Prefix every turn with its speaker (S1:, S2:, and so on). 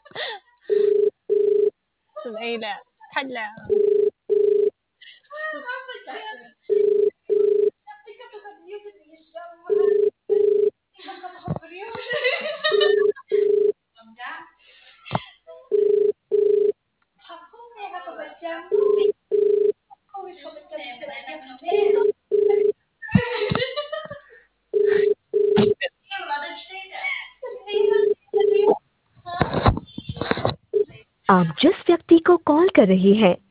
S1: đây là thanh là
S2: आप जिस व्यक्ति को कॉल कर रही हैं